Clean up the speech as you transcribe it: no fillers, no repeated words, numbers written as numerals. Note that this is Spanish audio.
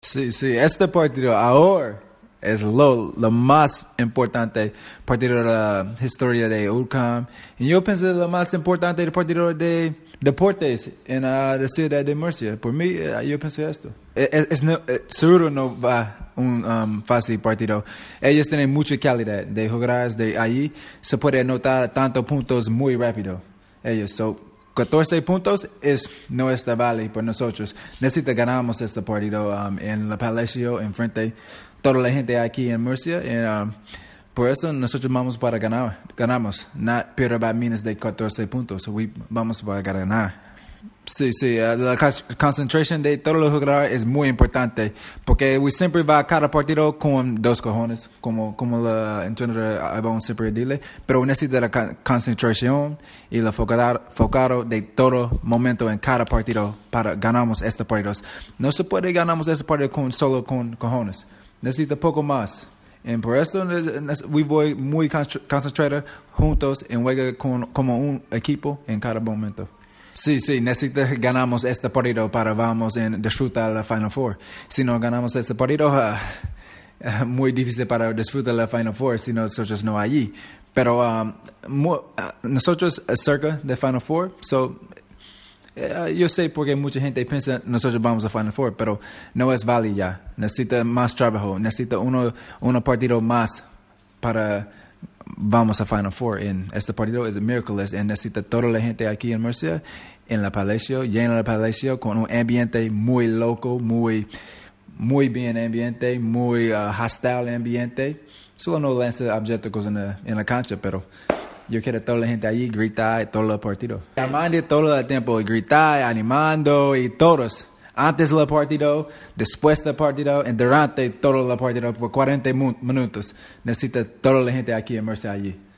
Sí, sí, este partido ahora es lo más importante partido de la historia de UCAM. Y yo pienso lo más importante del partido de deportes en la ciudad de Murcia. Por mí, yo pienso esto. Seguro no va un fácil partido. Ellos tienen mucha calidad de jugadores de allí. Se puede anotar tantos puntos muy rápido. Ellos, 14 puntos no está vale por nosotros. Necesitamos ganamos este partido en la Palacio, enfrente toda la gente aquí en Murcia. Y, por eso nosotros vamos para ganar. Ganamos. No pierda menos de 14 puntos. Vamos para ganar. Sí, sí, la concentración de todos los jugadores es muy importante porque siempre va a cada partido con dos cojones, como la entrenador Ivonne siempre dice, pero necesita la concentración y el focado de todo momento en cada partido para ganamos este partido. No se puede ganamos este partido solo con cojones, necesita poco más. Y por eso voy muy concentrado juntos en juega como un equipo en cada momento. Sí, sí, ganamos este partido para vamos a disfrutar la Final Four. Si no ganamos este partido, muy difícil para disfrutar la Final Four si nosotros no allí. Pero nosotros cerca de Final Four, yo sé porque mucha gente piensa nosotros vamos a Final Four, pero no es válido ya. Necesita más trabajo, necesita un partido más para vamos a Final Four. En este partido es el miércoles y necesita toda la gente aquí en Murcia, en la Palacio, llena la Palacio con un ambiente muy loco, muy bien ambiente, muy hostile ambiente. Solo no lanza objetos en la cancha, pero yo quiero toda la gente allí gritar todo el partido. Llamando todo el tiempo, gritar, animando y todos. Antes del partido, después del partido y durante todo el partido por 40 minutos. Necesita toda la gente aquí en Murcia allí.